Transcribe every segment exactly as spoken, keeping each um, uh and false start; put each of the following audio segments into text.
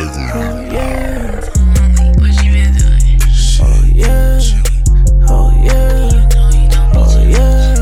Oh yeah. What you been doing? Oh yeah. Oh yeah. Oh yeah.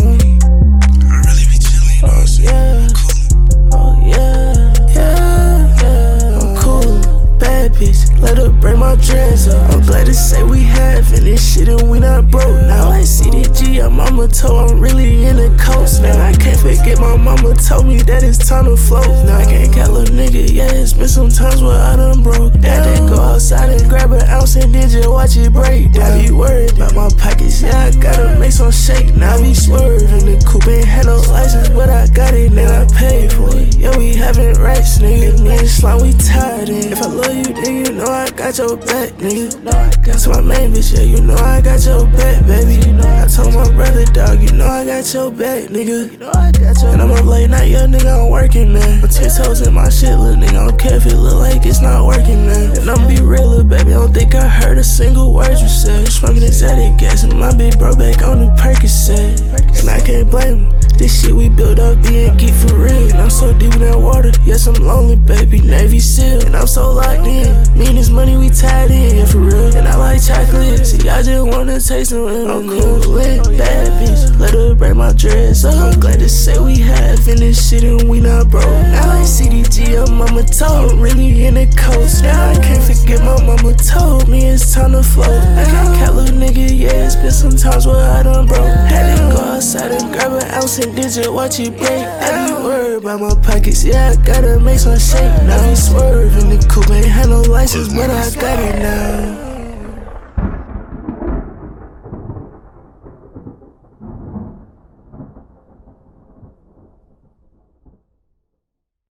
Oh yeah. Oh yeah. Yeah. Yeah. I'm cool, bad bitch. Let her bring my dress up. I'm glad to say we having this shit and we not broke. Now I C D G, I'm mama told I'm really in the coast. Now I can't forget my mama told me that it's time to float. Now I can't cat little nigga, yeah, it's been some times where I done broke down. Then go outside and grab an ounce and then just watch it break down. I be worried about my pockets, yeah, I gotta make some shake. Now I be swerving the coupe, ain't had no license, but I got it, then I paid for it. Yeah, we having racks, nigga, me and Slime, we tied in. If I love you, then you know I got your back, nigga. That's my main bitch, yeah, you know I got your back, baby. I told my brother, dog, you know I got your back, nigga. You know I got your. And I'm up late night, yeah, nigga, I'm working, man. My tiptoes in my shit, little nigga, I don't care if it look like it's not working, man. And I'm be real, little baby, I don't think I heard a single word you said. Smoking exotic gas, and my big bro back on the Percocet. And I can't blame him. This shit we built up being geek for real. And I'm so deep in that water, yes, I'm lonely, baby, Navy SEAL. And I'm so locked in, me and this money we tied in, yeah, for real. And I like chocolate, see, I just wanna taste some real. I'm cool, lit, bad bitch, let her break my dress up. I'm glad to say we having this shit and we not broke. Now like C D G, your mama told, I'm really in the coast. Now I can't forget my mama told me it's time to float. I can't cat little nigga, yeah, it's been some times where I done broke. Had to go outside and grab an ounce and then just watch it break. I be worried about my pockets, yeah, I gotta make some shake. Now I be swerving the coupe, ain't had no license, but I got it now.